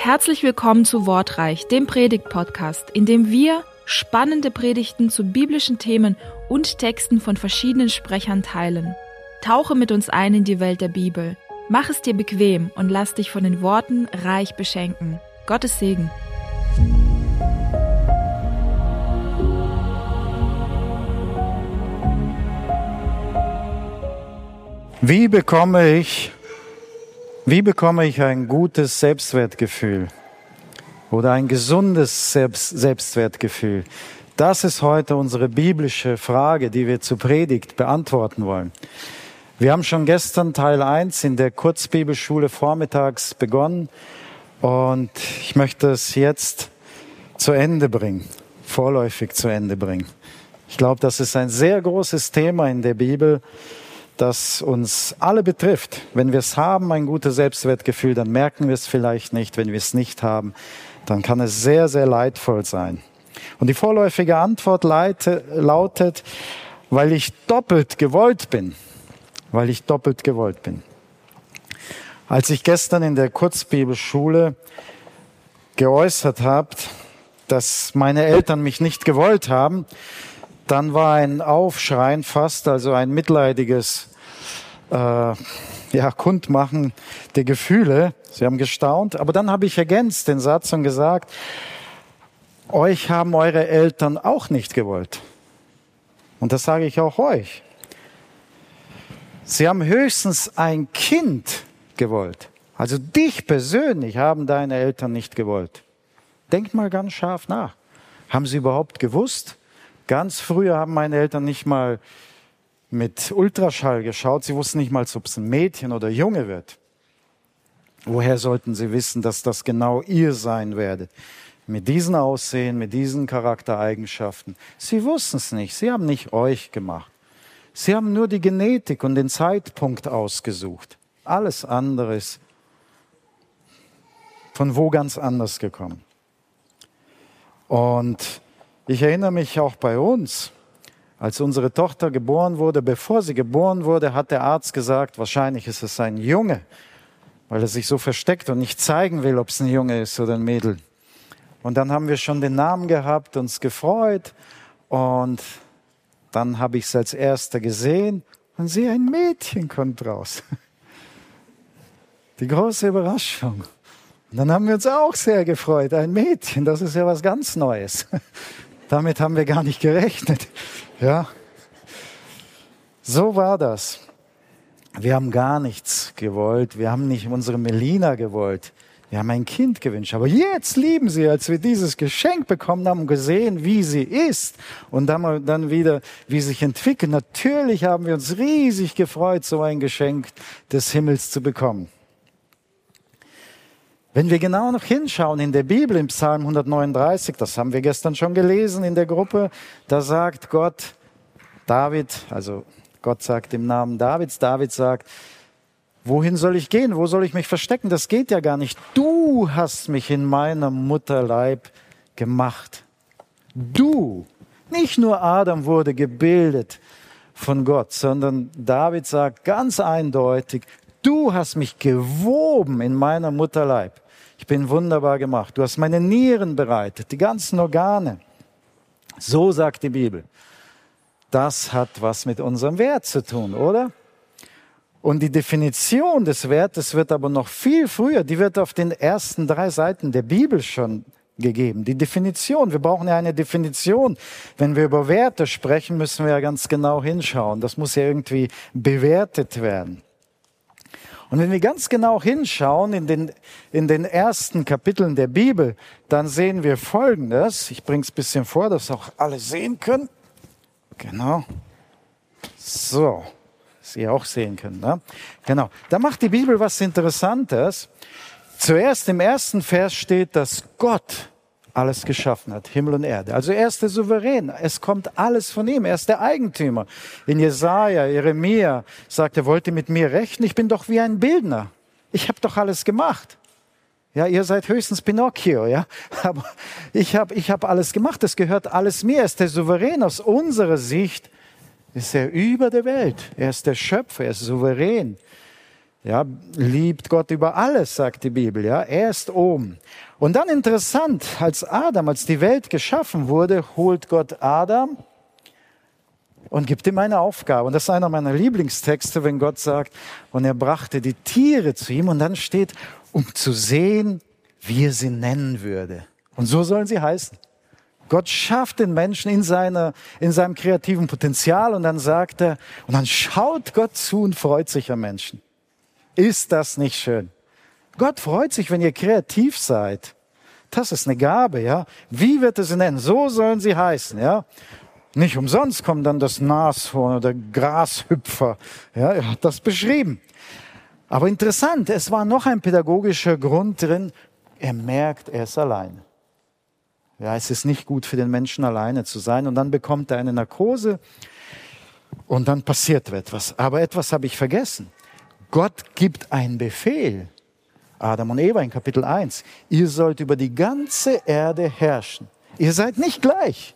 Herzlich willkommen zu Wortreich, dem Predigt-Podcast, in dem wir spannende Predigten zu biblischen Themen und Texten von verschiedenen Sprechern teilen. Tauche mit uns ein in die Welt der Bibel. Mach es dir bequem und lass dich von den Worten reich beschenken. Gottes Segen. Wie bekomme ich ein gutes Selbstwertgefühl oder ein gesundes Selbstwertgefühl? Das ist heute unsere biblische Frage, die wir zur Predigt beantworten wollen. Wir haben schon gestern Teil 1 in der Kurzbibelschule vormittags begonnen und ich möchte es jetzt zu Ende bringen, vorläufig zu Ende bringen. Ich glaube, das ist ein sehr großes Thema in der Bibel, das uns alle betrifft. Wenn wir es haben, ein gutes Selbstwertgefühl, dann merken wir es vielleicht nicht. Wenn wir es nicht haben, dann kann es sehr, sehr leidvoll sein. Und die vorläufige Antwort lautet, weil ich doppelt gewollt bin. Weil ich doppelt gewollt bin. Als ich gestern in der Kurzbibelschule geäußert habe, dass meine Eltern mich nicht gewollt haben, dann war ein Aufschreien fast, also ein mitleidiges Kundmachen der Gefühle. Sie haben gestaunt. Aber dann habe ich ergänzt den Satz und gesagt, euch haben eure Eltern auch nicht gewollt. Und das sage ich auch euch. Sie haben höchstens ein Kind gewollt. Also dich persönlich haben deine Eltern nicht gewollt. Denk mal ganz scharf nach. Haben sie überhaupt gewusst? Ganz früher haben meine Eltern nicht mal mit Ultraschall geschaut. Sie wussten nicht mal, ob es ein Mädchen oder Junge wird. Woher sollten sie wissen, dass das genau ihr sein werdet? Mit diesem Aussehen, mit diesen Charaktereigenschaften. Sie wussten es nicht. Sie haben nicht euch gemacht. Sie haben nur die Genetik und den Zeitpunkt ausgesucht. Alles andere ist von wo ganz anders gekommen. Und ich erinnere mich auch bei uns, als unsere Tochter geboren wurde, bevor sie geboren wurde, hat der Arzt gesagt, wahrscheinlich ist es ein Junge, weil er sich so versteckt und nicht zeigen will, ob es ein Junge ist oder ein Mädel. Und dann haben wir schon den Namen gehabt, uns gefreut und dann habe ich es als Erster gesehen und sehe, ein Mädchen kommt raus. Die große Überraschung. Und dann haben wir uns auch sehr gefreut, ein Mädchen, das ist ja was ganz Neues. Damit haben wir gar nicht gerechnet. Ja. So war das. Wir haben gar nichts gewollt. Wir haben nicht unsere Melina gewollt. Wir haben ein Kind gewünscht. Aber jetzt lieben sie, als wir dieses Geschenk bekommen haben und gesehen, wie sie ist. Und dann wieder, wie sie sich entwickelt. Natürlich haben wir uns riesig gefreut, so ein Geschenk des Himmels zu bekommen. Wenn wir genau noch hinschauen in der Bibel, im Psalm 139, das haben wir gestern schon gelesen in der Gruppe, da sagt Gott, Gott sagt im Namen Davids, David sagt, wohin soll ich gehen, wo soll ich mich verstecken, das geht ja gar nicht. Du hast mich in meinem Mutterleib gemacht. Du, nicht nur Adam wurde gebildet von Gott, sondern David sagt ganz eindeutig, du hast mich gewoben in meiner Mutterleib. Ich bin wunderbar gemacht. Du hast meine Nieren bereitet, die ganzen Organe. So sagt die Bibel. Das hat was mit unserem Wert zu tun, oder? Und die Definition des Wertes wird aber noch viel früher. Die wird auf den ersten 3 Seiten der Bibel schon gegeben. Die Definition. Wir brauchen ja eine Definition. Wenn wir über Werte sprechen, müssen wir ja ganz genau hinschauen. Das muss ja irgendwie bewertet werden. Und wenn wir ganz genau hinschauen in den ersten Kapiteln der Bibel, dann sehen wir Folgendes. Ich bringe es ein bisschen vor, dass auch alle sehen können. Genau. So, dass ihr auch sehen könnt. Ne? Genau. Da macht die Bibel was Interessantes. Zuerst im ersten Vers steht, dass Gott alles geschaffen hat, Himmel und Erde. Also er ist der Souverän, es kommt alles von ihm, er ist der Eigentümer. In Jesaja, Jeremia sagt er, wollt ihr mit mir rechnen? Ich bin doch wie ein Bildner. Ich habe doch alles gemacht. Ja, ihr seid höchstens Pinocchio, ja. Aber ich hab alles gemacht, es gehört alles mir. Er ist der Souverän. Aus unserer Sicht ist er über der Welt. Er ist der Schöpfer, er ist souverän. Ja, liebt Gott über alles, sagt die Bibel. Ja, er ist oben. Und dann interessant, als die Welt geschaffen wurde, holt Gott Adam und gibt ihm eine Aufgabe. Und das ist einer meiner Lieblingstexte, wenn Gott sagt, und er brachte die Tiere zu ihm. Und dann steht, um zu sehen, wie er sie nennen würde. Und so sollen sie heißen. Gott schafft den Menschen in seinem kreativen Potenzial. Und dann sagt er, und dann schaut Gott zu und freut sich am Menschen. Ist das nicht schön? Gott freut sich, wenn ihr kreativ seid. Das ist eine Gabe, ja. Wie wird er sie nennen? So sollen sie heißen, ja. Nicht umsonst kommt dann das Nashorn oder Grashüpfer. Ja, er hat das beschrieben. Aber interessant, es war noch ein pädagogischer Grund drin. Er merkt, er ist allein. Ja, es ist nicht gut für den Menschen, alleine zu sein. Und dann bekommt er eine Narkose und dann passiert etwas. Aber etwas habe ich vergessen. Gott gibt einen Befehl. Adam und Eva in Kapitel 1. Ihr sollt über die ganze Erde herrschen. Ihr seid nicht gleich.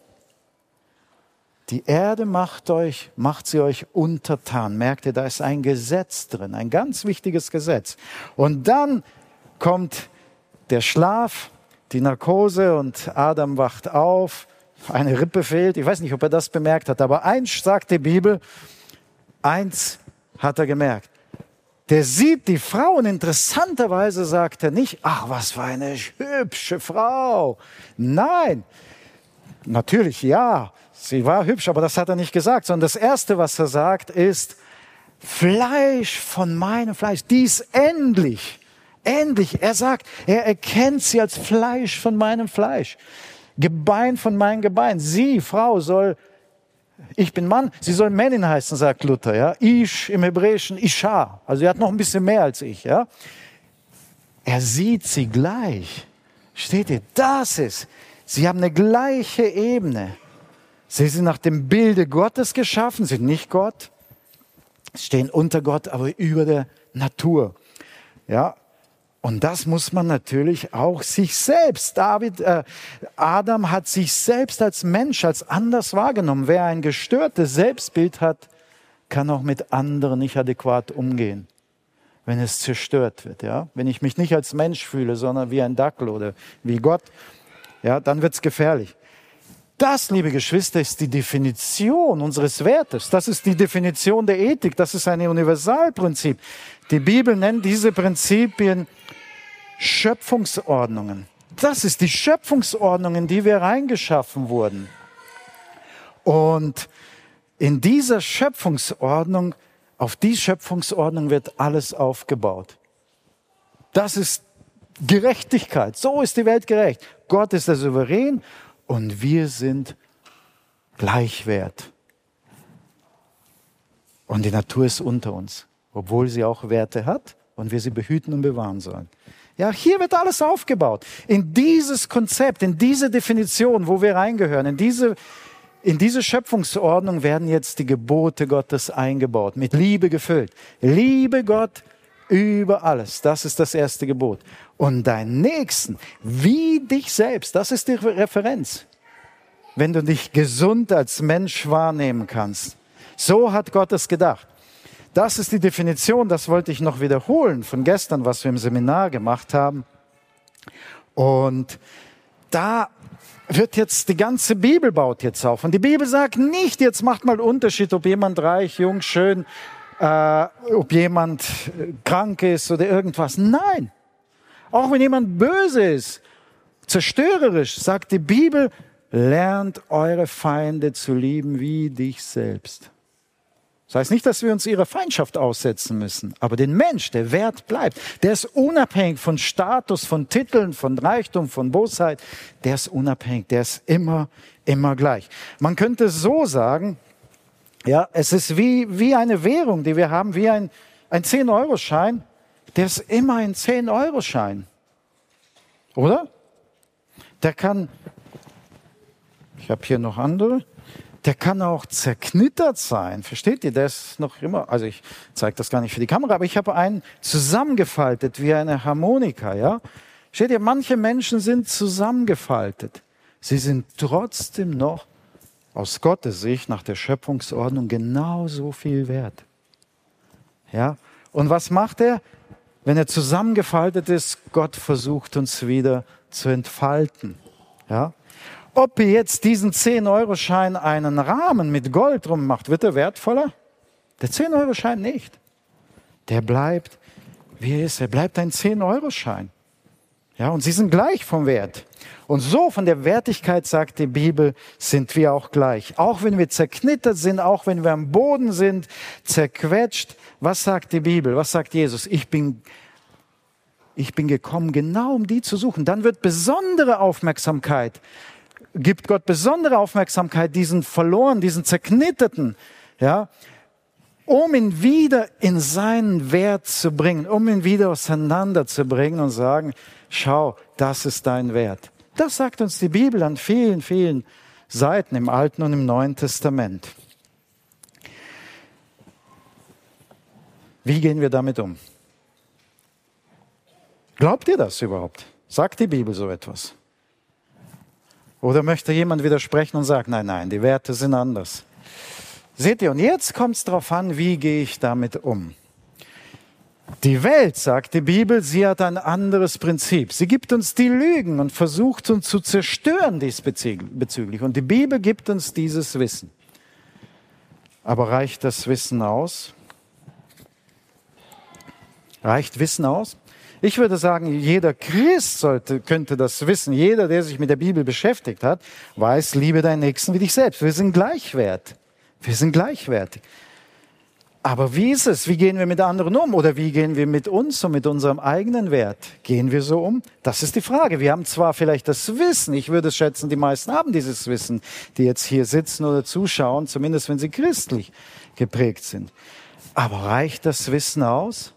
Die Erde macht sie euch untertan. Merkt ihr, da ist ein Gesetz drin, ein ganz wichtiges Gesetz. Und dann kommt der Schlaf, die Narkose und Adam wacht auf. Eine Rippe fehlt. Ich weiß nicht, ob er das bemerkt hat, aber eins sagt die Bibel, eins hat er gemerkt. Der sieht die Frau und interessanterweise sagt er nicht, ach, was für eine hübsche Frau. Nein, natürlich ja, sie war hübsch, aber das hat er nicht gesagt, sondern das Erste, was er sagt, ist, Fleisch von meinem Fleisch, dies endlich. Endlich, er sagt, er erkennt sie als Fleisch von meinem Fleisch, Gebein von meinem Gebein. Sie, Frau, ich bin Mann, sie soll Männin heißen, sagt Luther. Ja? Ish im Hebräischen, Isha. Also sie hat noch ein bisschen mehr als ich. Ja? Er sieht sie gleich. Steht ihr, sie haben eine gleiche Ebene. Sie sind nach dem Bilde Gottes geschaffen, sind nicht Gott, stehen unter Gott, aber über der Natur. Ja? Und das muss man natürlich auch sich selbst. Adam hat sich selbst als Mensch, als anders wahrgenommen. Wer ein gestörtes Selbstbild hat, kann auch mit anderen nicht adäquat umgehen, wenn es zerstört wird. Ja? Wenn ich mich nicht als Mensch fühle, sondern wie ein Dackel oder wie Gott, ja, dann wird es gefährlich. Das, liebe Geschwister, ist die Definition unseres Wertes. Das ist die Definition der Ethik. Das ist ein Universalprinzip. Die Bibel nennt diese Prinzipien Schöpfungsordnungen. Das ist die Schöpfungsordnung, in die wir reingeschaffen wurden. Und in dieser Schöpfungsordnung, auf die Schöpfungsordnung wird alles aufgebaut. Das ist Gerechtigkeit. So ist die Welt gerecht. Gott ist der Souverän und wir sind gleichwert. Und die Natur ist unter uns, obwohl sie auch Werte hat und wir sie behüten und bewahren sollen. Ja, hier wird alles aufgebaut. In dieses Konzept, in diese Definition, wo wir reingehören, in diese Schöpfungsordnung werden jetzt die Gebote Gottes eingebaut, mit Liebe gefüllt. Liebe Gott über alles. Das ist das erste Gebot. Und deinen Nächsten wie dich selbst. Das ist die Referenz. Wenn du dich gesund als Mensch wahrnehmen kannst. So hat Gott es gedacht. Das ist die Definition, das wollte ich noch wiederholen von gestern, was wir im Seminar gemacht haben. Und da wird jetzt, die ganze Bibel baut jetzt auf. Und die Bibel sagt nicht, jetzt macht mal einen Unterschied, ob jemand reich, jung, schön, ob jemand krank ist oder irgendwas. Nein. Auch wenn jemand böse ist, zerstörerisch, sagt die Bibel, lernt eure Feinde zu lieben wie dich selbst. Das heißt nicht, dass wir uns ihrer Feindschaft aussetzen müssen, aber den Mensch, der Wert bleibt, der ist unabhängig von Status, von Titeln, von Reichtum, von Bosheit, der ist unabhängig, der ist immer gleich. Man könnte so sagen, ja, es ist wie eine Währung, die wir haben, wie ein 10-Euro-Schein, der ist immer ein 10-Euro-Schein. Oder? Der kann, ich habe hier noch andere, der kann auch zerknittert sein. Versteht ihr? Der ist noch immer, also ich zeige das gar nicht für die Kamera, aber ich habe einen zusammengefaltet wie eine Harmonika. Ja? Versteht ihr? Manche Menschen sind zusammengefaltet. Sie sind trotzdem noch aus Gottes Sicht nach der Schöpfungsordnung genauso viel wert. Ja? Und was macht er? Wenn er zusammengefaltet ist, Gott versucht uns wieder zu entfalten. Ja? Ob ihr jetzt diesen 10-Euro-Schein einen Rahmen mit Gold drum macht, wird er wertvoller? Der 10-Euro-Schein nicht. Der bleibt, wie er ist. Er bleibt ein 10-Euro-Schein. Ja, und sie sind gleich vom Wert. Und so von der Wertigkeit, sagt die Bibel, sind wir auch gleich. Auch wenn wir zerknittert sind, auch wenn wir am Boden sind, zerquetscht. Was sagt die Bibel? Was sagt Jesus? Ich bin gekommen, genau um die zu suchen. Dann wird gibt Gott besondere Aufmerksamkeit diesen Verlorenen, diesen Zerknitterten, ja, um ihn wieder in seinen Wert zu bringen, um ihn wieder auseinanderzubringen und sagen, schau, das ist dein Wert. Das sagt uns die Bibel an vielen, vielen Seiten im Alten und im Neuen Testament. Wie gehen wir damit um? Glaubt ihr das überhaupt? Sagt die Bibel so etwas? Oder möchte jemand widersprechen und sagt, nein, die Werte sind anders? Seht ihr, und jetzt kommt es darauf an, wie gehe ich damit um? Die Welt, sagt die Bibel, sie hat ein anderes Prinzip. Sie gibt uns die Lügen und versucht uns zu zerstören diesbezüglich. Und die Bibel gibt uns dieses Wissen. Aber reicht das Wissen aus? Reicht Wissen aus? Ich würde sagen, jeder Christ könnte das wissen. Jeder, der sich mit der Bibel beschäftigt hat, weiß, liebe deinen Nächsten wie dich selbst. Wir sind gleichwertig. Wir sind gleichwertig. Aber wie ist es? Wie gehen wir mit anderen um? Oder wie gehen wir mit uns und mit unserem eigenen Wert? Gehen wir so um? Das ist die Frage. Wir haben zwar vielleicht das Wissen, ich würde schätzen, die meisten haben dieses Wissen, die jetzt hier sitzen oder zuschauen, zumindest wenn sie christlich geprägt sind. Aber reicht das Wissen aus?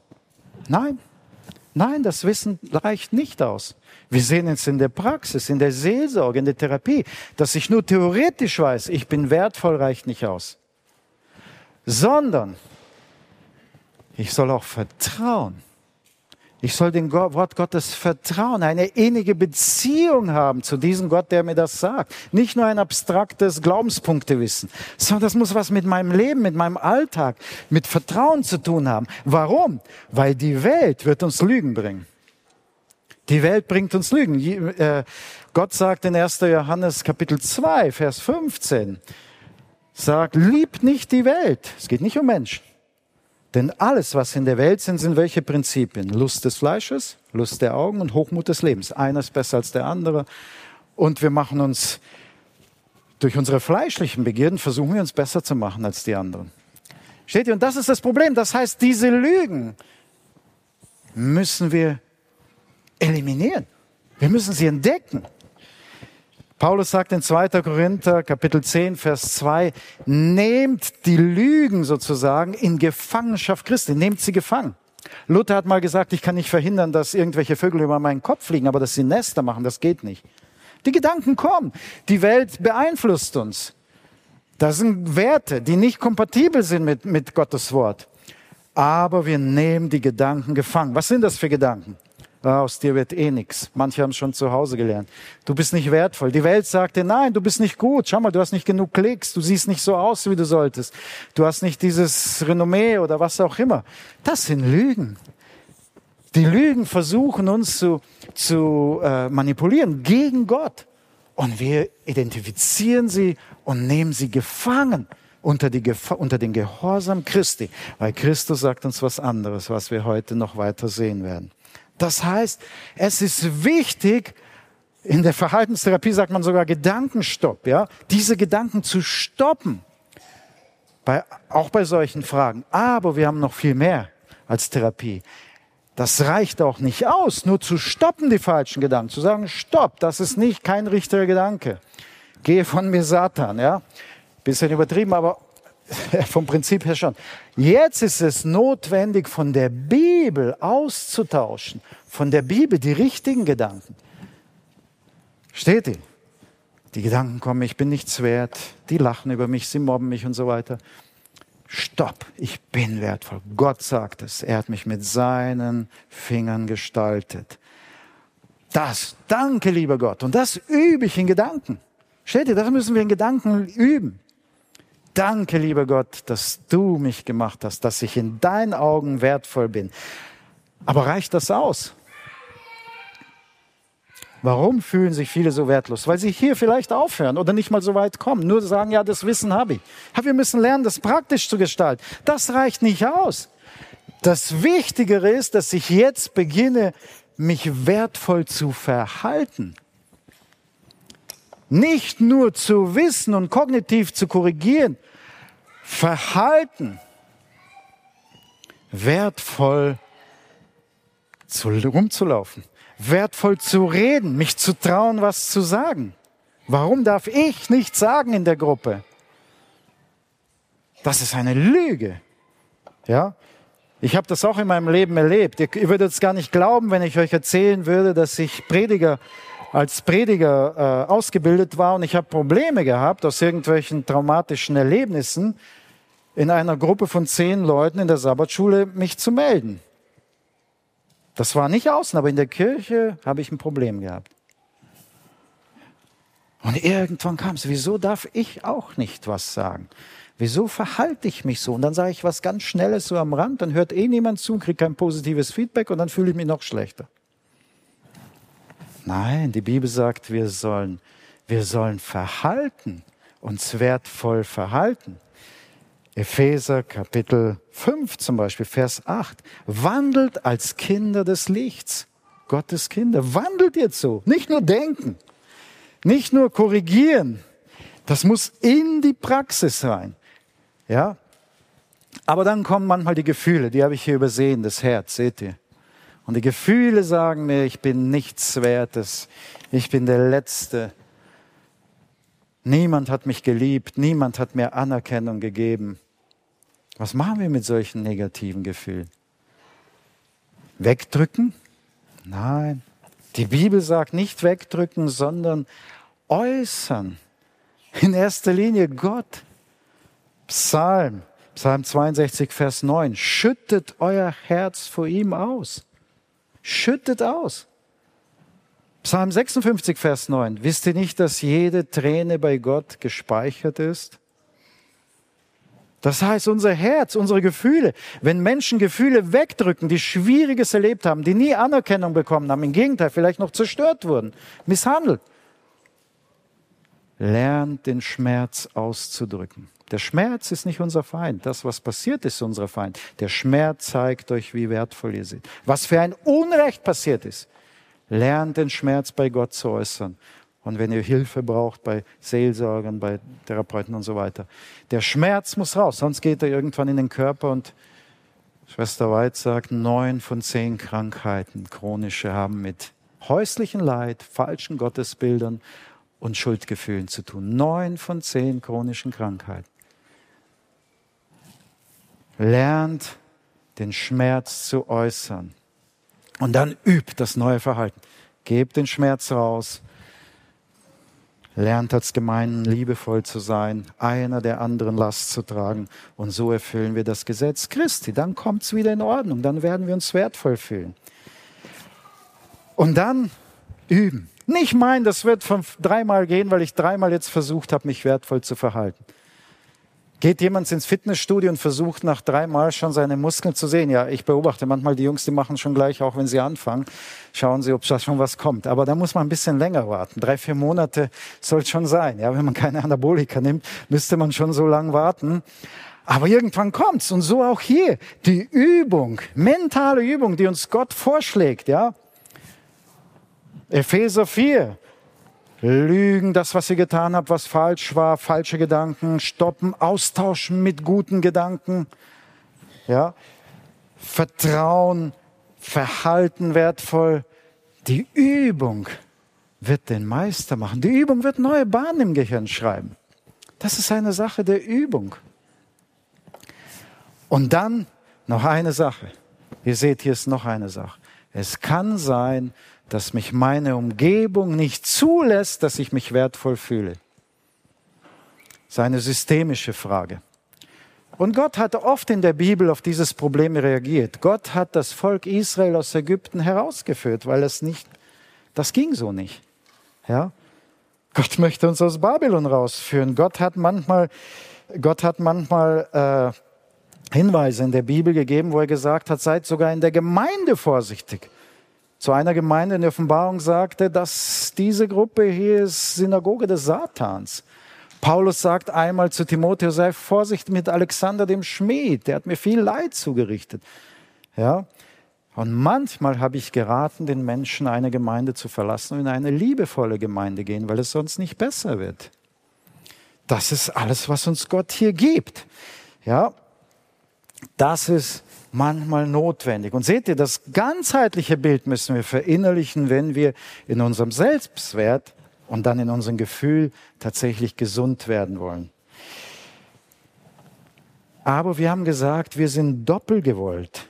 Nein, das Wissen reicht nicht aus. Wir sehen es in der Praxis, in der Seelsorge, in der Therapie, dass ich nur theoretisch weiß, ich bin wertvoll, reicht nicht aus. Sondern ich soll auch vertrauen. Ich soll dem Wort Gottes vertrauen, eine innige Beziehung haben zu diesem Gott, der mir das sagt. Nicht nur ein abstraktes Glaubenspunktewissen, sondern das muss was mit meinem Leben, mit meinem Alltag, mit Vertrauen zu tun haben. Warum? Weil die Welt wird uns Lügen bringen. Die Welt bringt uns Lügen. Gott sagt in 1. Johannes Kapitel 2, Vers 15, sagt, liebt nicht die Welt. Es geht nicht um Menschen. Denn alles, was in der Welt sind welche Prinzipien? Lust des Fleisches, Lust der Augen und Hochmut des Lebens. Einer ist besser als der andere. Und wir machen uns, durch unsere fleischlichen Begierden, versuchen wir uns besser zu machen als die anderen. Steht ihr? Und das ist das Problem. Das heißt, diese Lügen müssen wir eliminieren. Wir müssen sie entdecken. Paulus sagt in 2. Korinther, Kapitel 10, Vers 2, nehmt die Lügen sozusagen in Gefangenschaft Christi, nehmt sie gefangen. Luther hat mal gesagt, ich kann nicht verhindern, dass irgendwelche Vögel über meinen Kopf fliegen, aber dass sie Nester machen, das geht nicht. Die Gedanken kommen, die Welt beeinflusst uns. Das sind Werte, die nicht kompatibel sind mit Gottes Wort. Aber wir nehmen die Gedanken gefangen. Was sind das für Gedanken? Aus dir wird eh nichts. Manche haben es schon zu Hause gelernt. Du bist nicht wertvoll. Die Welt sagt dir, nein, du bist nicht gut. Schau mal, du hast nicht genug Klicks. Du siehst nicht so aus, wie du solltest. Du hast nicht dieses Renommee oder was auch immer. Das sind Lügen. Die Lügen versuchen uns zu manipulieren gegen Gott. Und wir identifizieren sie und nehmen sie gefangen unter den Gehorsam Christi. Weil Christus sagt uns was anderes, was wir heute noch weiter sehen werden. Das heißt, es ist wichtig, in der Verhaltenstherapie sagt man sogar Gedankenstopp, ja, diese Gedanken zu stoppen, auch bei solchen Fragen. Aber wir haben noch viel mehr als Therapie. Das reicht auch nicht aus, nur zu stoppen die falschen Gedanken, zu sagen, stopp, das ist kein richtiger Gedanke. Gehe von mir Satan, ja, bisschen übertrieben, aber vom Prinzip her schon. Jetzt ist es notwendig, von der Bibel auszutauschen. Von der Bibel die richtigen Gedanken. Steht ihr? Die Gedanken kommen, ich bin nichts wert. Die lachen über mich, sie mobben mich und so weiter. Stopp, ich bin wertvoll. Gott sagt es. Er hat mich mit seinen Fingern gestaltet. Danke, lieber Gott. Und das übe ich in Gedanken. Steht ihr? Das müssen wir in Gedanken üben. Danke, lieber Gott, dass du mich gemacht hast, dass ich in deinen Augen wertvoll bin. Aber reicht das aus? Warum fühlen sich viele so wertlos? Weil sie hier vielleicht aufhören oder nicht mal so weit kommen. Nur sagen, ja, das Wissen habe ich. Aber wir müssen lernen, das praktisch zu gestalten. Das reicht nicht aus. Das Wichtigere ist, dass ich jetzt beginne, mich wertvoll zu verhalten. Nicht nur zu wissen und kognitiv zu korrigieren. Verhalten. Wertvoll rumzulaufen. Wertvoll zu reden, mich zu trauen, was zu sagen. Warum darf ich nichts sagen in der Gruppe? Das ist eine Lüge. Ja? Ich habe das auch in meinem Leben erlebt. Ihr würdet es gar nicht glauben, wenn ich euch erzählen würde, dass ich als Prediger ausgebildet war und ich habe Probleme gehabt aus irgendwelchen traumatischen Erlebnissen, in einer Gruppe von 10 Leuten in der Sabbatschule mich zu melden. Das war nicht außen, aber in der Kirche habe ich ein Problem gehabt. Und irgendwann kam es, wieso darf ich auch nicht was sagen? Wieso verhalte ich mich so? Und dann sage ich was ganz Schnelles so am Rand, dann hört niemand zu, kriegt kein positives Feedback und dann fühle ich mich noch schlechter. Nein, die Bibel sagt, wir sollen verhalten, uns wertvoll verhalten. Epheser Kapitel 5 zum Beispiel, Vers 8. Wandelt als Kinder des Lichts. Gottes Kinder. Wandelt jetzt so. Nicht nur denken. Nicht nur korrigieren. Das muss in die Praxis rein. Ja? Aber dann kommen manchmal die Gefühle. Die habe ich hier übersehen. Das Herz, seht ihr. Und die Gefühle sagen mir, ich bin nichts Wertes. Ich bin der Letzte. Niemand hat mich geliebt, niemand hat mir Anerkennung gegeben. Was machen wir mit solchen negativen Gefühlen? Wegdrücken? Nein. Die Bibel sagt nicht wegdrücken, sondern äußern. In erster Linie Gott. Psalm 62, Vers 9. Schüttet euer Herz vor ihm aus. Schüttet aus. Psalm 56, Vers 9. Wisst ihr nicht, dass jede Träne bei Gott gespeichert ist? Das heißt, unser Herz, unsere Gefühle, wenn Menschen Gefühle wegdrücken, die Schwieriges erlebt haben, die nie Anerkennung bekommen haben, im Gegenteil, vielleicht noch zerstört wurden, misshandelt, lernt den Schmerz auszudrücken. Der Schmerz ist nicht unser Feind. Das, was passiert, ist unser Feind. Der Schmerz zeigt euch, wie wertvoll ihr seid. Was für ein Unrecht passiert ist. Lernt den Schmerz bei Gott zu äußern. Und wenn ihr Hilfe braucht bei Seelsorgern, bei Therapeuten und so weiter. Der Schmerz muss raus, sonst geht er irgendwann in den Körper. Und Schwester White sagt, 9 von 10 Krankheiten, chronische, haben mit häuslichem Leid, falschen Gottesbildern und Schuldgefühlen zu tun. 9 von 10 chronischen Krankheiten. Lernt den Schmerz zu äußern. Und dann übt das neue Verhalten. Gebt den Schmerz raus. Lernt als Gemeinden liebevoll zu sein, einer der anderen Last zu tragen. Und so erfüllen wir das Gesetz Christi. Dann kommt es wieder in Ordnung. Dann werden wir uns wertvoll fühlen. Und dann üben. Nicht meinen, das wird von 3-mal gehen, weil ich 3-mal jetzt versucht habe, mich wertvoll zu verhalten. Geht jemand ins Fitnessstudio und versucht nach 3-mal schon seine Muskeln zu sehen? Ja, ich beobachte manchmal die Jungs, die machen schon gleich, auch wenn sie anfangen. Schauen sie, ob da schon was kommt. Aber da muss man ein bisschen länger warten. 3-4 Monate soll es schon sein. Ja, wenn man keine Anabolika nimmt, müsste man schon so lange warten. Aber irgendwann kommt's. Und so auch hier. Die Übung, mentale Übung, die uns Gott vorschlägt, ja. Epheser 4. Lügen, das, was ihr getan habt, was falsch war, falsche Gedanken, stoppen, austauschen mit guten Gedanken. Ja? Vertrauen, Verhalten wertvoll. Die Übung wird den Meister machen. Die Übung wird neue Bahnen im Gehirn schreiben. Das ist eine Sache der Übung. Und dann noch eine Sache. Ihr seht, hier ist noch eine Sache. Es kann sein, dass mich meine Umgebung nicht zulässt, dass ich mich wertvoll fühle. Das ist eine systemische Frage. Und Gott hat oft in der Bibel auf dieses Problem reagiert. Gott hat das Volk Israel aus Ägypten herausgeführt, weil das ging so nicht. Ja? Gott möchte uns aus Babylon rausführen. Gott hat manchmal Gott hat manchmal Hinweise in der Bibel gegeben, wo er gesagt hat, seid sogar in der Gemeinde vorsichtig. Zu einer Gemeinde in der Offenbarung sagte, dass diese Gruppe hier ist Synagoge des Satans. Paulus sagt einmal zu Timotheus, sei vorsichtig mit Alexander dem Schmied, der hat mir viel Leid zugerichtet. Ja? Und manchmal habe ich geraten, den Menschen eine Gemeinde zu verlassen und in eine liebevolle Gemeinde gehen, weil es sonst nicht besser wird. Das ist alles, was uns Gott hier gibt. Ja? Das ist manchmal notwendig. Und seht ihr, das ganzheitliche Bild müssen wir verinnerlichen, wenn wir in unserem Selbstwert und dann in unserem Gefühl tatsächlich gesund werden wollen. Aber wir haben gesagt, wir sind doppelgewollt.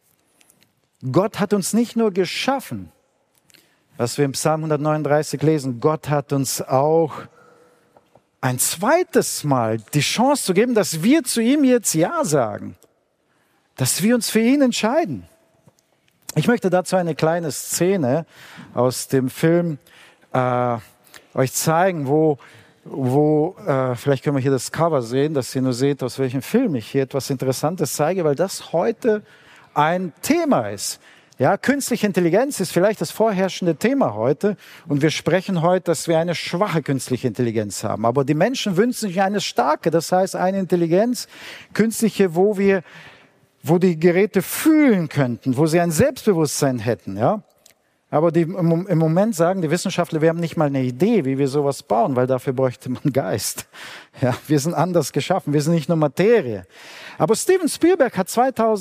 Gott hat uns nicht nur geschaffen, was wir im Psalm 139 lesen, Gott hat uns auch ein zweites Mal die Chance zu geben, dass wir zu ihm jetzt Ja sagen. Dass wir uns für ihn entscheiden. Ich möchte dazu eine kleine Szene aus dem Film euch zeigen, wo vielleicht können wir hier das Cover sehen, dass ihr nur seht, aus welchem Film ich hier etwas Interessantes zeige, weil das heute ein Thema ist. Ja, künstliche Intelligenz ist vielleicht das vorherrschende Thema heute und wir sprechen heute, dass wir eine schwache künstliche Intelligenz haben. Aber die Menschen wünschen sich eine starke, das heißt eine Intelligenz, künstliche, wo die Geräte fühlen könnten, wo sie ein Selbstbewusstsein hätten, ja. Aber im Moment sagen die Wissenschaftler, wir haben nicht mal eine Idee, wie wir sowas bauen, weil dafür bräuchte man Geist. Ja, wir sind anders geschaffen, wir sind nicht nur Materie. Aber Steven Spielberg hat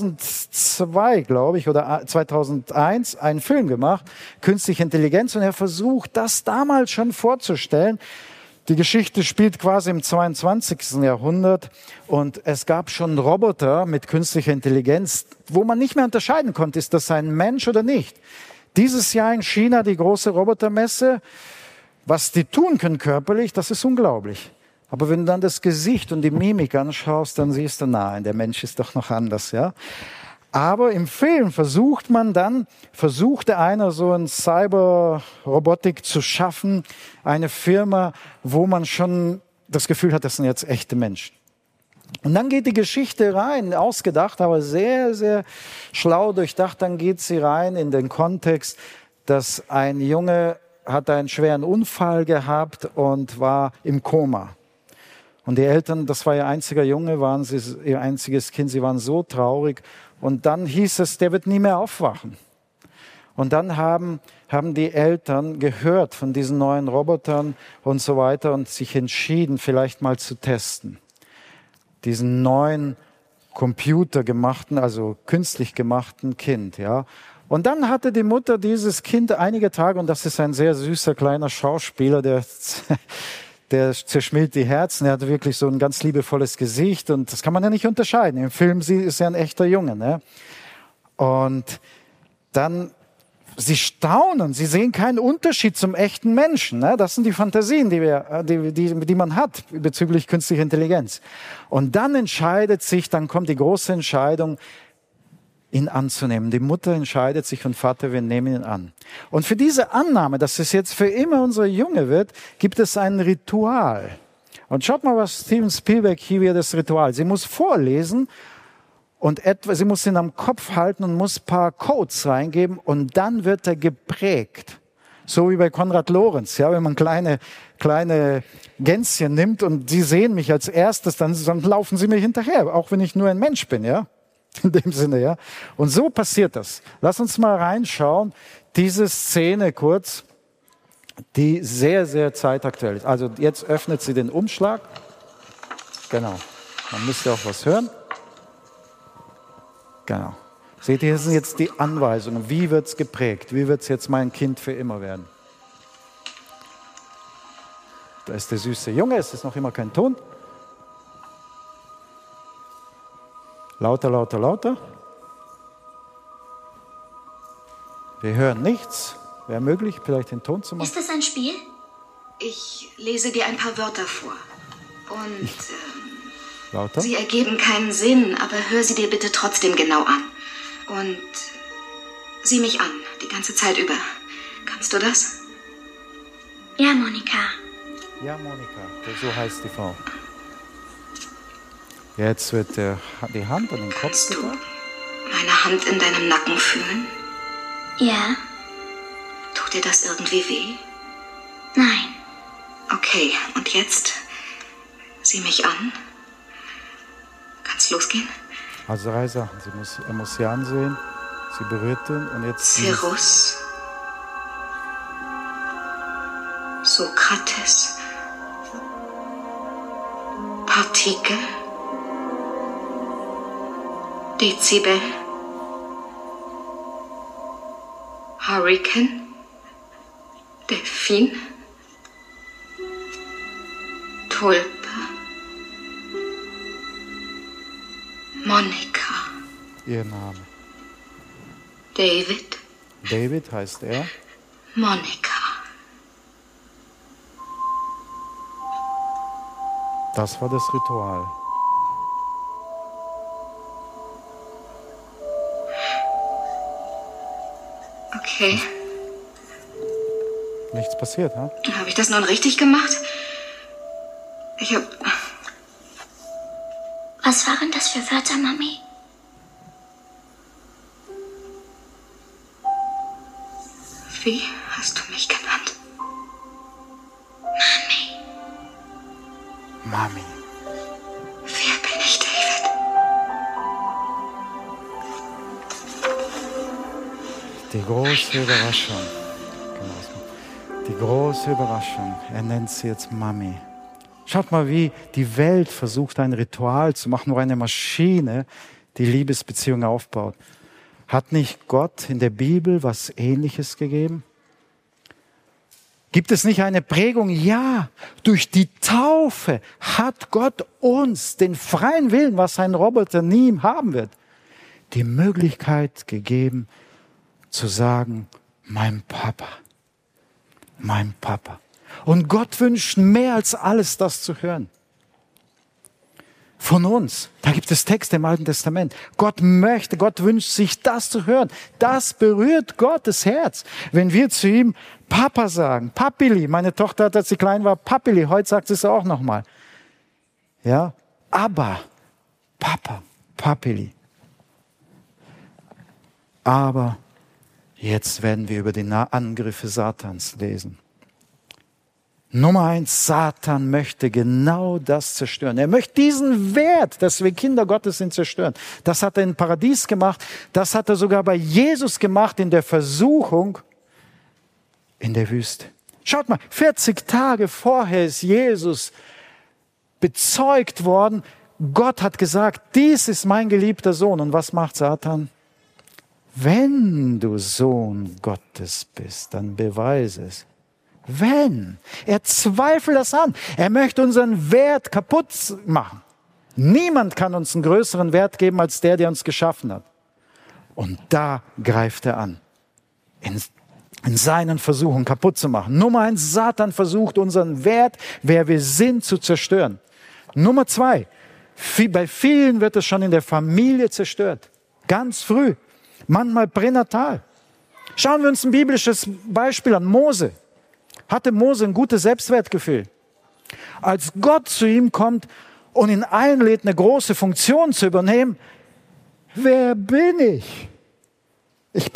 2002, glaube ich, oder 2001 einen Film gemacht, Künstliche Intelligenz, und er versucht, das damals schon vorzustellen. Die Geschichte spielt quasi im 22. Jahrhundert und es gab schon Roboter mit künstlicher Intelligenz, wo man nicht mehr unterscheiden konnte, ist das ein Mensch oder nicht. Dieses Jahr in China die große Robotermesse, was die tun können körperlich, das ist unglaublich. Aber wenn du dann das Gesicht und die Mimik anschaust, dann siehst du, nein, der Mensch ist doch noch anders, ja. Aber im Film versuchte einer so eine Cyber-Robotik zu schaffen, eine Firma, wo man schon das Gefühl hat, das sind jetzt echte Menschen. Und dann geht die Geschichte rein, ausgedacht, aber sehr, sehr schlau durchdacht, dann geht sie rein in den Kontext, dass ein Junge hat einen schweren Unfall gehabt und war im Koma. Und die Eltern, das war ihr einziger Junge, ihr einziges Kind, sie waren so traurig. Und dann hieß es, der wird nie mehr aufwachen. Und dann haben die Eltern gehört von diesen neuen Robotern und so weiter und sich entschieden, vielleicht mal zu testen. Diesen neuen computergemachten, also künstlich gemachten Kind, ja. Und dann hatte die Mutter dieses Kind einige Tage, und das ist ein sehr süßer kleiner Schauspieler, der zerschmilzt die Herzen. Er hat wirklich so ein ganz liebevolles Gesicht und das kann man ja nicht unterscheiden. Im Film ist er ein echter Junge, ne? Und dann, sie staunen, sie sehen keinen Unterschied zum echten Menschen, ne? Das sind die Fantasien, die man hat bezüglich künstlicher Intelligenz. Und dann dann kommt die große Entscheidung, ihn anzunehmen. Die Mutter entscheidet sich und Vater, wir nehmen ihn an. Und für diese Annahme, dass es jetzt für immer unser Junge wird, gibt es ein Ritual. Und schaut mal, was Steven Spielberg hier wieder das Ritual. Sie muss vorlesen und sie muss ihn am Kopf halten und muss ein paar Codes reingeben und dann wird er geprägt. So wie bei Konrad Lorenz, ja, wenn man kleine Gänschen nimmt und sie sehen mich als erstes, dann laufen sie mir hinterher, auch wenn ich nur ein Mensch bin, ja. In dem Sinne, ja. Und so passiert das. Lass uns mal reinschauen, diese Szene kurz, die sehr, sehr zeitaktuell ist. Also jetzt öffnet sie den Umschlag. Genau. Man müsste auch was hören. Genau. Seht ihr, hier sind jetzt die Anweisungen. Wie wird es geprägt? Wie wird es jetzt mein Kind für immer werden? Da ist der süße Junge, es ist noch immer kein Ton. Lauter, lauter, lauter. Wir hören nichts. Wäre möglich, vielleicht den Ton zu machen. Ist das ein Spiel? Ich lese dir ein paar Wörter vor. Und lauter. Sie ergeben keinen Sinn, aber hör sie dir bitte trotzdem genau an. Und sieh mich an, die ganze Zeit über. Kannst du das? Ja, Monika. Ja, Monika. So heißt die Frau. Jetzt wird die Hand an den Kopf Kannst du gebracht. meine Hand in deinem Nacken fühlen? Ja, Tut dir das irgendwie weh? nein. Okay, und jetzt sieh mich an. Kann's losgehen? Also 3 Sachen. Er muss sie ansehen, sie berührt ihn und jetzt... Cyrus, Sokrates, Partikel, Dezibel, Hurrikan, Delfin, Tulpe, Monika, Ihr Name. David, David heißt er. Monika. Das war das Ritual. Okay, Nichts passiert, ha? habe ich das nun richtig gemacht? Ich habe... Was waren das für Wörter, Mami? Wie hast du mich genannt? Mami. Wer bin ich, David? Die große Überraschung. Die große Überraschung. Er nennt sie jetzt Mami. Schaut mal, wie die Welt versucht, ein Ritual zu machen, wo eine Maschine die Liebesbeziehung aufbaut. Hat nicht Gott in der Bibel was Ähnliches gegeben? Gibt es nicht eine Prägung? Ja, durch die Taufe hat Gott uns den freien Willen, was ein Roboter nie haben wird, die Möglichkeit gegeben zu sagen, mein Papa, mein Papa. Und Gott wünscht mehr als alles, das zu hören. Von uns. Da gibt es Texte im Alten Testament. Gott wünscht sich das zu hören. Das berührt Gottes Herz. Wenn wir zu ihm Papa sagen, Papili, meine Tochter hat, als sie klein war, Papili, heute sagt sie es auch nochmal. Ja, aber, Papa, Papili. Aber jetzt werden wir über die Angriffe Satans lesen. Nummer 1, Satan möchte genau das zerstören. Er möchte diesen Wert, dass wir Kinder Gottes sind, zerstören. Das hat er im Paradies gemacht. Das hat er sogar bei Jesus gemacht in der Versuchung in der Wüste. Schaut mal, 40 Tage vorher ist Jesus bezeugt worden. Gott hat gesagt, dies ist mein geliebter Sohn. Und was macht Satan? Wenn du Sohn Gottes bist, dann beweise es. Wenn. Er zweifelt das an. Er möchte unseren Wert kaputt machen. Niemand kann uns einen größeren Wert geben als der uns geschaffen hat. Und da greift er an. In seinen Versuchen kaputt zu machen. Nummer 1, Satan versucht unseren Wert, wer wir sind, zu zerstören. Nummer 2, bei vielen wird es schon in der Familie zerstört. Ganz früh. Manchmal pränatal. Schauen wir uns ein biblisches Beispiel an. Mose. Hatte Mose ein gutes Selbstwertgefühl. Als Gott zu ihm kommt und ihn einlädt, eine große Funktion zu übernehmen, wer bin ich? Ich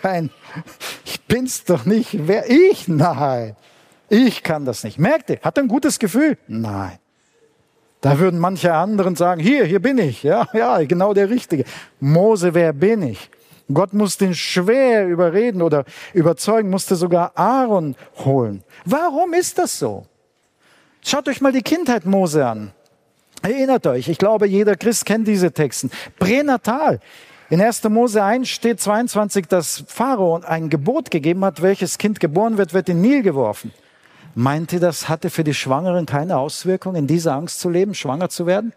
bin's doch nicht. Wer ich? Nein. Ich kann das nicht. Merkt ihr? Hat er ein gutes Gefühl? Nein. Da würden manche anderen sagen, hier bin ich. Ja, genau der Richtige. Mose, wer bin ich? Gott musste ihn schwer überreden oder überzeugen, musste sogar Aaron holen. Warum ist das so? Schaut euch mal die Kindheit Mose an. Erinnert euch, ich glaube, jeder Christ kennt diese Texte. Pränatal. In 1. Mose 1 steht 22, dass Pharao ein Gebot gegeben hat, welches Kind geboren wird in den Nil geworfen. Meint ihr, das hatte für die Schwangeren keine Auswirkung, in dieser Angst zu leben, schwanger zu werden?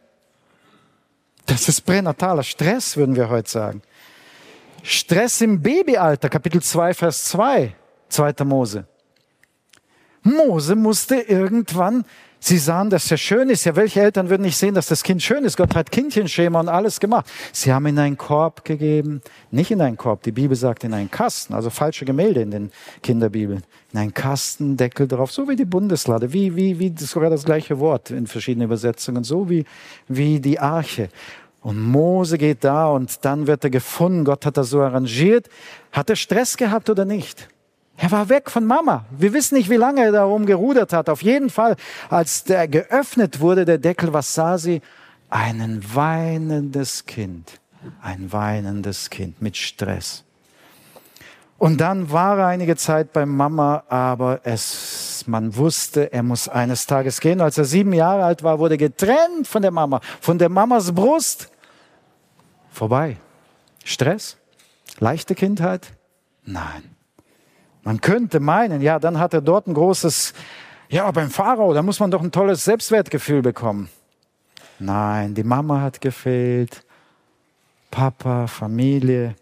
Das ist pränataler Stress, würden wir heute sagen. Stress im Babyalter, Kapitel 2, Vers 2, 2. Mose. Mose musste irgendwann Sie sahen, dass er schön ist. Ja, welche Eltern würden nicht sehen, dass das Kind schön ist? Gott hat Kindchenschema und alles gemacht. Sie haben ihn einen Korb gegeben. Nicht in einen Korb. Die Bibel sagt in einen Kasten. Also falsche Gemälde in den Kinderbibeln. In einen Kasten, Deckel drauf. So wie die Bundeslade. Wie sogar das gleiche Wort in verschiedenen Übersetzungen. So wie die Arche. Und Mose geht da und dann wird er gefunden. Gott hat das so arrangiert. Hat er Stress gehabt oder nicht? Er war weg von Mama. Wir wissen nicht, wie lange er darum gerudert hat. Auf jeden Fall, als der geöffnet wurde, der Deckel, was sah sie? Ein weinendes Kind. Ein weinendes Kind mit Stress. Und dann war er einige Zeit bei Mama, aber man wusste, er muss eines Tages gehen. Als er 7 Jahre alt war, wurde getrennt von der Mama. Von der Mamas Brust. Vorbei. Stress? Leichte Kindheit? Nein. Man könnte meinen, ja, dann hat er dort ein großes, ja, beim Pharao, da muss man doch ein tolles Selbstwertgefühl bekommen. Nein, die Mama hat gefehlt, Papa, Familie.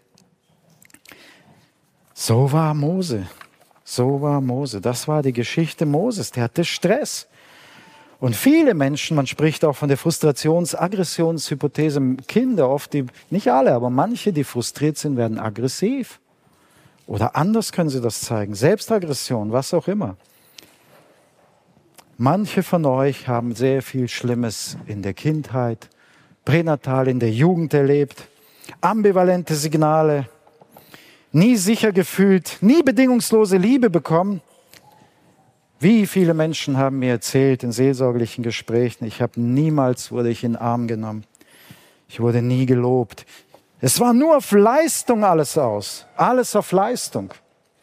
So war Mose. Das war die Geschichte Moses, der hatte Stress. Und viele Menschen, man spricht auch von der Frustrations-Aggressionshypothese, Kinder oft, nicht alle, aber manche, die frustriert sind, werden aggressiv. Oder anders können sie das zeigen. Selbstaggression, was auch immer. Manche von euch haben sehr viel Schlimmes in der Kindheit, pränatal in der Jugend erlebt, ambivalente Signale, nie sicher gefühlt, nie bedingungslose Liebe bekommen. Wie viele Menschen haben mir erzählt in seelsorgerlichen Gesprächen, wurde ich in den Arm genommen. Ich wurde nie gelobt. Es war nur auf Leistung alles aus. Alles auf Leistung.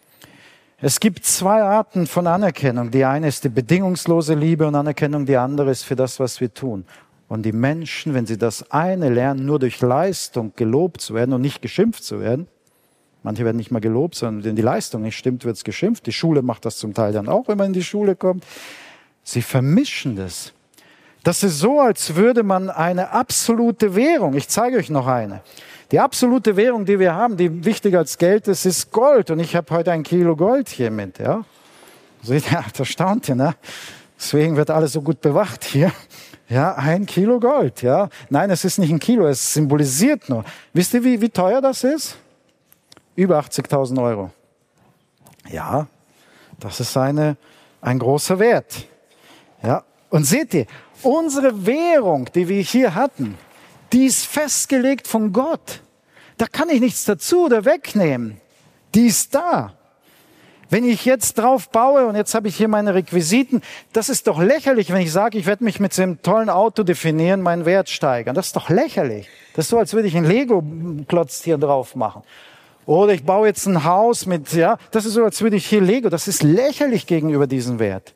Es gibt 2 Arten von Anerkennung. Die eine ist die bedingungslose Liebe und Anerkennung. Die andere ist für das, was wir tun. Und die Menschen, wenn sie das eine lernen, nur durch Leistung gelobt zu werden und nicht geschimpft zu werden. Manche werden nicht mal gelobt, sondern wenn die Leistung nicht stimmt, wird es geschimpft. Die Schule macht das zum Teil dann auch, wenn man in die Schule kommt. Sie vermischen das. Das ist so, als würde man eine absolute Währung, ich zeige euch noch eine. Die absolute Währung, die wir haben, die wichtiger als Geld ist, ist Gold. Und ich habe heute 1 Kilo Gold hier mit. Ja? Seht ihr, das staunt ihr, ne? Deswegen wird alles so gut bewacht hier. Ja, 1 Kilo Gold. Ja? Nein, es ist nicht 1 Kilo, es symbolisiert nur. Wisst ihr, wie teuer das ist? Über 80.000 €. Ja, das ist ein großer Wert. Ja? Und seht ihr, unsere Währung, die wir hier hatten, die ist festgelegt von Gott. Da kann ich nichts dazu oder wegnehmen. Die ist da. Wenn ich jetzt drauf baue und jetzt habe ich hier meine Requisiten, das ist doch lächerlich, wenn ich sage, ich werde mich mit so einem tollen Auto definieren, meinen Wert steigern. Das ist doch lächerlich. Das ist so, als würde ich einen Lego-Klotz hier drauf machen. Oder ich baue jetzt ein Haus mit, ja, das ist so, als würde ich hier Lego. Das ist lächerlich gegenüber diesem Wert.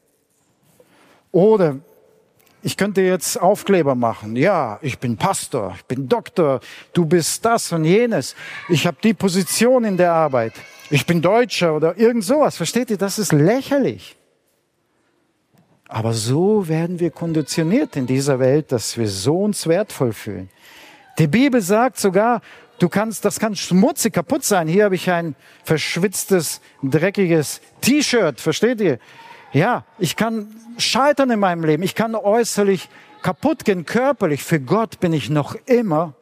Oder ich könnte jetzt Aufkleber machen. Ja, ich bin Pastor, ich bin Doktor, du bist das und jenes. Ich habe die Position in der Arbeit. Ich bin Deutscher oder irgend sowas. Versteht ihr? Das ist lächerlich. Aber so werden wir konditioniert in dieser Welt, dass wir so uns wertvoll fühlen. Die Bibel sagt sogar, das kann schmutzig, kaputt sein. Hier habe ich ein verschwitztes, dreckiges T-Shirt. Versteht ihr? Ja, ich kann scheitern in meinem Leben. Ich kann äußerlich kaputt gehen, körperlich. Für Gott bin ich noch immer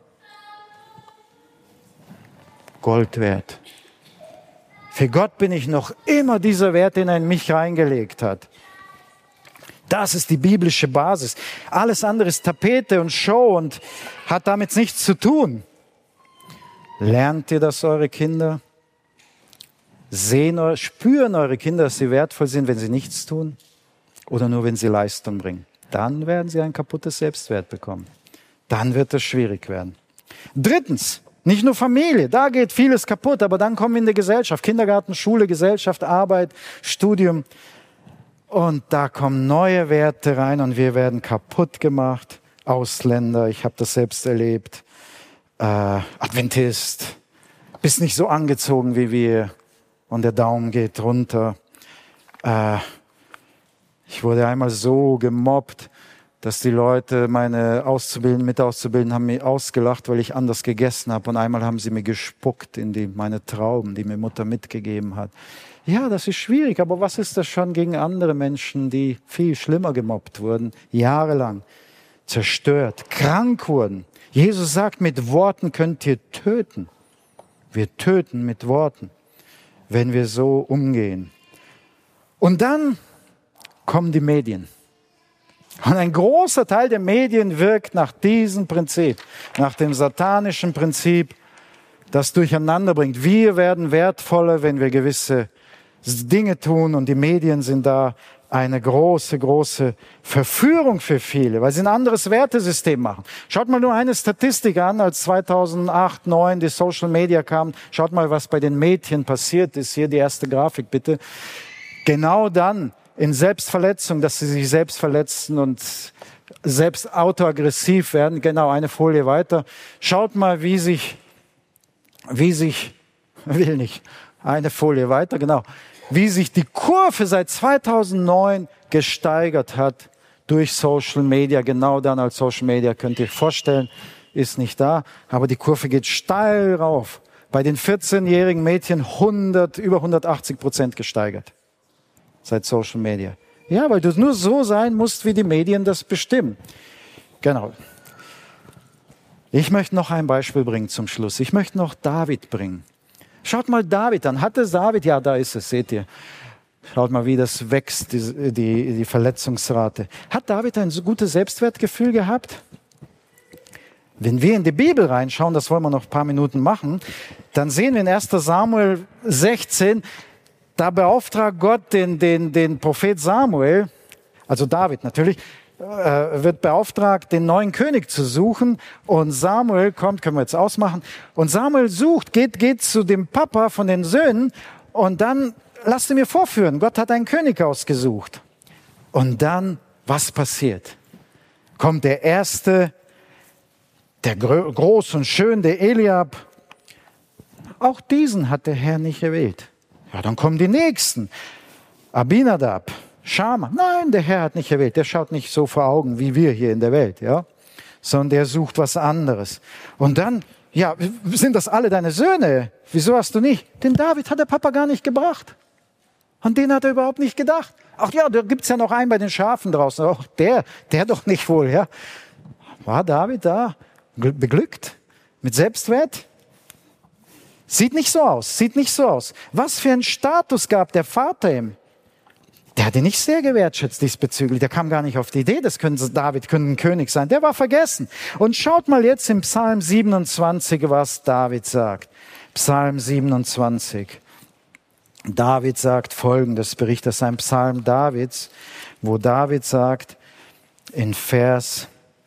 Gold wert. Für Gott bin ich noch immer dieser Wert, den er in mich reingelegt hat. Das ist die biblische Basis. Alles andere ist Tapete und Show und hat damit nichts zu tun. Lernt ihr das, eure Kinder? Spüren eure Kinder, dass sie wertvoll sind, wenn sie nichts tun? Oder nur, wenn sie Leistung bringen? Dann werden sie ein kaputtes Selbstwert bekommen. Dann wird es schwierig werden. 3. Nicht nur Familie, da geht vieles kaputt, aber dann kommen wir in die Gesellschaft. Kindergarten, Schule, Gesellschaft, Arbeit, Studium. Und da kommen neue Werte rein und wir werden kaputt gemacht. Ausländer, ich habe das selbst erlebt. Adventist, bist nicht so angezogen wie wir. Und der Daumen geht runter. Ich wurde einmal so gemobbt. dass die Leute, meine Mitauszubildenden, haben mich ausgelacht, weil ich anders gegessen habe. Und einmal haben sie mir gespuckt in meine Trauben, die mir Mutter mitgegeben hat. Ja, das ist schwierig, aber was ist das schon gegen andere Menschen, die viel schlimmer gemobbt wurden, jahrelang zerstört, krank wurden. Jesus sagt, mit Worten könnt ihr töten. Wir töten mit Worten, wenn wir so umgehen. Und dann kommen die Medien. Und ein großer Teil der Medien wirkt nach diesem Prinzip, nach dem satanischen Prinzip, das durcheinander bringt. Wir werden wertvoller, wenn wir gewisse Dinge tun, und die Medien sind da eine große, große Verführung für viele, weil sie ein anderes Wertesystem machen. Schaut mal nur eine Statistik an, als 2008, 2009 die Social Media kamen. Schaut mal, was bei den Mädchen passiert ist. Hier die erste Grafik bitte. Genau dann in Selbstverletzung, dass sie sich selbst verletzen und selbst autoaggressiv werden. Genau, eine Folie weiter. Schaut mal, eine Folie weiter, genau. Wie sich die Kurve seit 2009 gesteigert hat durch Social Media. Genau dann als Social Media, könnt ihr euch vorstellen, ist nicht da. Aber die Kurve geht steil rauf. Bei den 14-jährigen Mädchen über 180% gesteigert. Seit Social Media. Ja, weil du nur so sein musst, wie die Medien das bestimmen. Genau. Ich möchte noch ein Beispiel bringen zum Schluss. Ich möchte noch David bringen. Schaut mal David an. Hatte David, ja, da ist es, seht ihr. Schaut mal, wie das wächst, die Verletzungsrate. Hat David ein so gutes Selbstwertgefühl gehabt? Wenn wir in die Bibel reinschauen, das wollen wir noch ein paar Minuten machen, dann sehen wir in 1. Samuel 16, da beauftragt Gott den Prophet Samuel, also David natürlich, wird beauftragt, den neuen König zu suchen. Und Samuel kommt, können wir jetzt ausmachen. Und Samuel geht zu dem Papa von den Söhnen und dann, lasst ihn mir vorführen, Gott hat einen König ausgesucht. Und dann, was passiert? Kommt der Erste, der groß und schön, der Eliab. Auch diesen hat der Herr nicht erwählt. Ja, dann kommen die Nächsten. Abinadab, Schama. Nein, der Herr hat nicht erwählt. Der schaut nicht so vor Augen wie wir hier in der Welt, ja, sondern der sucht was anderes. Und dann, ja, sind das alle deine Söhne? Wieso hast du nicht? Den David hat der Papa gar nicht gebracht. An den hat er überhaupt nicht gedacht. Ach ja, da gibt's ja noch einen bei den Schafen draußen. Auch der doch nicht wohl, ja. War David da beglückt? Mit Selbstwert? Sieht nicht so aus. Was für einen Status gab der Vater ihm? Der hat ihn nicht sehr gewertschätzt diesbezüglich. Der kam gar nicht auf die Idee, David könnte ein König sein. Der war vergessen. Und schaut mal jetzt im Psalm 27, was David sagt. Psalm 27. David sagt Folgendes, berichtet aus einem Psalm Davids, wo David sagt in Vers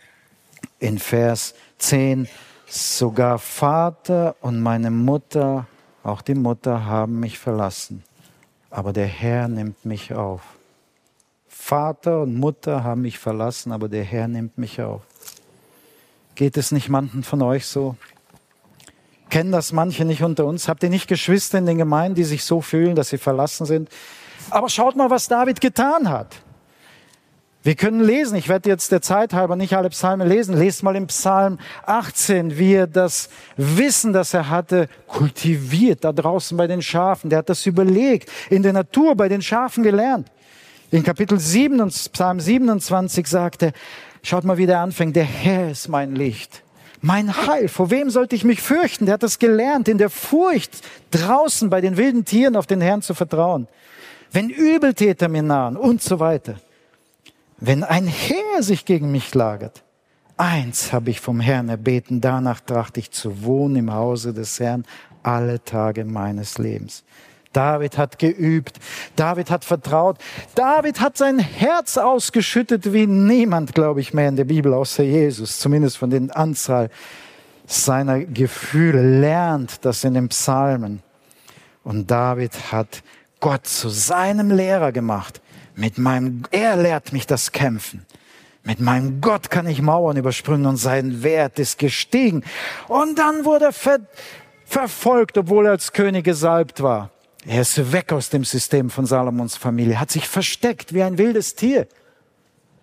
10, sogar Vater und meine Mutter, auch die Mutter, haben mich verlassen. Aber der Herr nimmt mich auf. Vater und Mutter haben mich verlassen, aber der Herr nimmt mich auf. Geht es nicht manchen von euch so? Kennen das manche nicht unter uns? Habt ihr nicht Geschwister in den Gemeinden, die sich so fühlen, dass sie verlassen sind? Aber schaut mal, was David getan hat. Wir können lesen, ich werde jetzt der Zeit halber nicht alle Psalmen lesen. Lest mal im Psalm 18, wie er das Wissen, das er hatte, kultiviert, da draußen bei den Schafen. Der hat das überlegt, in der Natur bei den Schafen gelernt. In Kapitel 7 und Psalm 27 sagt er, schaut mal, wie der anfängt, der Herr ist mein Licht, mein Heil. Vor wem sollte ich mich fürchten? Der hat das gelernt, in der Furcht draußen bei den wilden Tieren auf den Herrn zu vertrauen. Wenn Übeltäter mir nahen und so weiter. Wenn ein Heer sich gegen mich lagert, eins habe ich vom Herrn erbeten, danach trachte ich zu wohnen im Hause des Herrn alle Tage meines Lebens. David hat geübt, David hat vertraut, David hat sein Herz ausgeschüttet wie niemand, glaube ich, mehr in der Bibel, außer Jesus, zumindest von den Anzahl seiner Gefühle, lernt das in den Psalmen. Und David hat Gott zu seinem Lehrer gemacht. Er lehrt mich das Kämpfen. Mit meinem Gott kann ich Mauern überspringen und sein Wert ist gestiegen. Und dann wurde er verfolgt, obwohl er als König gesalbt war. Er ist weg aus dem System von Salomons Familie, hat sich versteckt wie ein wildes Tier.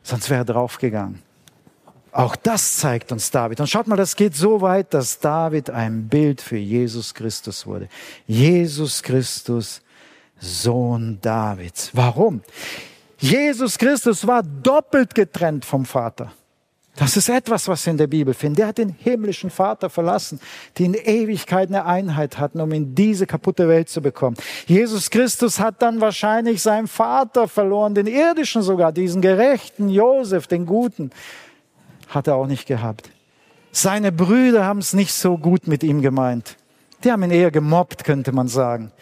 sonst wäre er draufgegangen. Auch das zeigt uns David. Und schaut mal, das geht so weit, dass David ein Bild für Jesus Christus wurde. Jesus Christus, Sohn Davids. Warum? Jesus Christus war doppelt getrennt vom Vater. Das ist etwas, was wir in der Bibel finden. Der hat den himmlischen Vater verlassen, die in Ewigkeit eine Einheit hatten, um in diese kaputte Welt zu bekommen. Jesus Christus hat dann wahrscheinlich seinen Vater verloren, den irdischen sogar, diesen gerechten Josef, den Guten, hat er auch nicht gehabt. Seine Brüder haben es nicht so gut mit ihm gemeint. Die haben ihn eher gemobbt, könnte man sagen.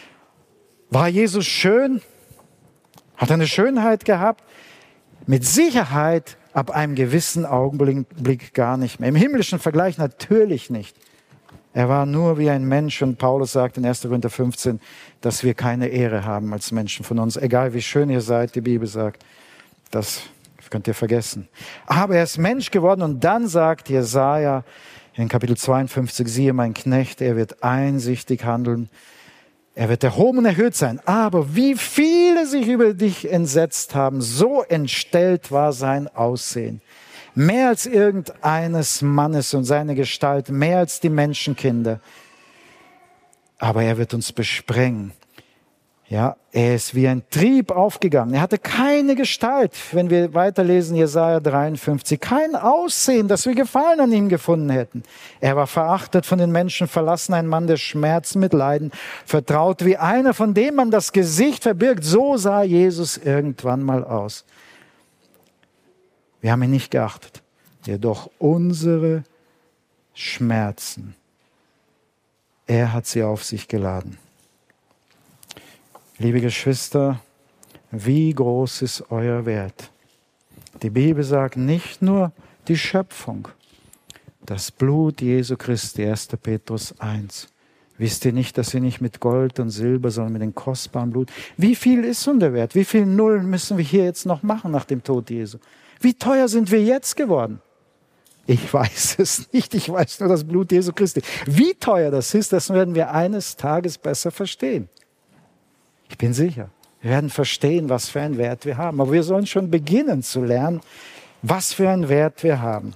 War Jesus schön? Hat er eine Schönheit gehabt? Mit Sicherheit ab einem gewissen Augenblick gar nicht mehr. Im himmlischen Vergleich natürlich nicht. Er war nur wie ein Mensch und Paulus sagt in 1. Korinther 15, dass wir keine Ehre haben als Menschen von uns. Egal wie schön ihr seid, die Bibel sagt, das könnt ihr vergessen. Aber er ist Mensch geworden und dann sagt Jesaja in Kapitel 52, siehe mein Knecht, er wird einsichtig handeln. Er wird erhoben und erhöht sein. Aber wie viele sich über dich entsetzt haben, so entstellt war sein Aussehen. Mehr als irgendeines Mannes und seine Gestalt, mehr als die Menschenkinder. Aber er wird uns besprengen. Ja, er ist wie ein Trieb aufgegangen. Er hatte keine Gestalt, wenn wir weiterlesen, Jesaja 53, kein Aussehen, dass wir Gefallen an ihm gefunden hätten. Er war verachtet von den Menschen, verlassen, ein Mann der Schmerzen mit Leiden, vertraut wie einer, von dem man das Gesicht verbirgt. So sah Jesus irgendwann mal aus. Wir haben ihn nicht geachtet. Jedoch unsere Schmerzen, er hat sie auf sich geladen. Liebe Geschwister, wie groß ist euer Wert? Die Bibel sagt nicht nur die Schöpfung, das Blut Jesu Christi, 1. Petrus 1. Wisst ihr nicht, dass ihr nicht mit Gold und Silber, sondern mit dem kostbaren Blut? Wie viel ist unser Wert? Wie viele Nullen müssen wir hier jetzt noch machen nach dem Tod Jesu? Wie teuer sind wir jetzt geworden? Ich weiß es nicht, ich weiß nur das Blut Jesu Christi. Wie teuer das ist, das werden wir eines Tages besser verstehen. Ich bin sicher, wir werden verstehen, was für einen Wert wir haben. Aber wir sollen schon beginnen zu lernen, was für einen Wert wir haben.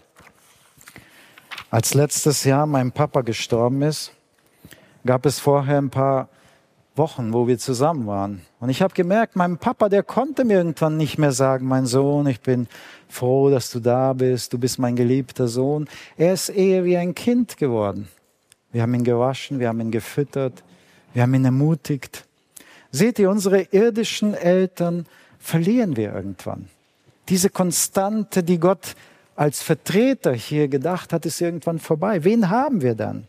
Als letztes Jahr mein Papa gestorben ist, gab es vorher ein paar Wochen, wo wir zusammen waren. Und ich habe gemerkt, mein Papa, der konnte mir irgendwann nicht mehr sagen, mein Sohn, ich bin froh, dass du da bist, du bist mein geliebter Sohn. Er ist eher wie ein Kind geworden. Wir haben ihn gewaschen, wir haben ihn gefüttert, wir haben ihn ermutigt. Seht ihr, unsere irdischen Eltern verlieren wir irgendwann. Diese Konstante, die Gott als Vertreter hier gedacht hat, ist irgendwann vorbei. Wen haben wir dann?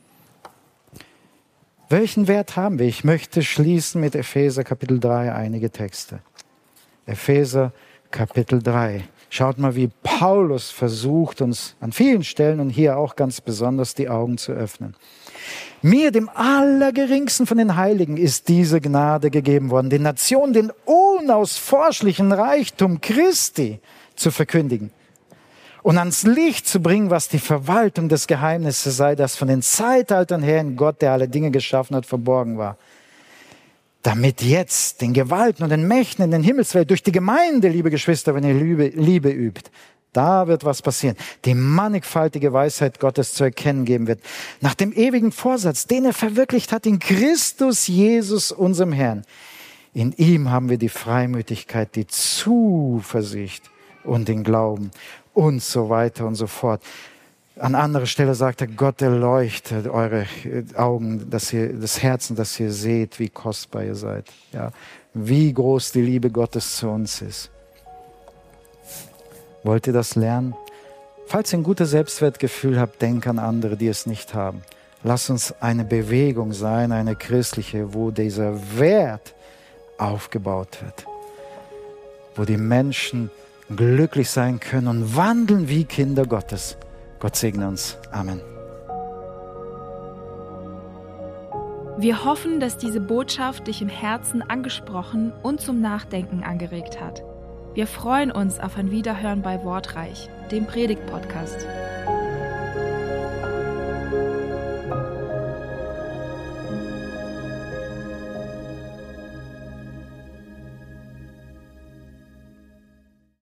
Welchen Wert haben wir? Ich möchte schließen mit Epheser Kapitel 3 einige Texte. Epheser Kapitel 3. Schaut mal, wie Paulus versucht, uns an vielen Stellen und hier auch ganz besonders die Augen zu öffnen. Mir, dem Allergeringsten von den Heiligen, ist diese Gnade gegeben worden, den Nationen den unausforschlichen Reichtum Christi zu verkündigen und ans Licht zu bringen, was die Verwaltung des Geheimnisses sei, das von den Zeitaltern her in Gott, der alle Dinge geschaffen hat, verborgen war. Damit jetzt den Gewalten und den Mächten in den Himmelswelt durch die Gemeinde, liebe Geschwister, wenn ihr Liebe übt, da wird was passieren. Die mannigfaltige Weisheit Gottes zu erkennen geben wird. Nach dem ewigen Vorsatz, den er verwirklicht hat in Christus Jesus, unserem Herrn. In ihm haben wir die Freimütigkeit, die Zuversicht und den Glauben und so weiter und so fort. An anderer Stelle sagt er, Gott erleuchtet eure Augen, das Herzen, dass ihr seht, wie kostbar ihr seid. Ja, wie groß die Liebe Gottes zu uns ist. Wollt ihr das lernen? Falls ihr ein gutes Selbstwertgefühl habt, denkt an andere, die es nicht haben. Lasst uns eine Bewegung sein, eine christliche, wo dieser Wert aufgebaut wird. Wo die Menschen glücklich sein können und wandeln wie Kinder Gottes. Gott segne uns. Amen. Wir hoffen, dass diese Botschaft dich im Herzen angesprochen und zum Nachdenken angeregt hat. Wir freuen uns auf ein Wiederhören bei Wortreich, dem Predigt-Podcast.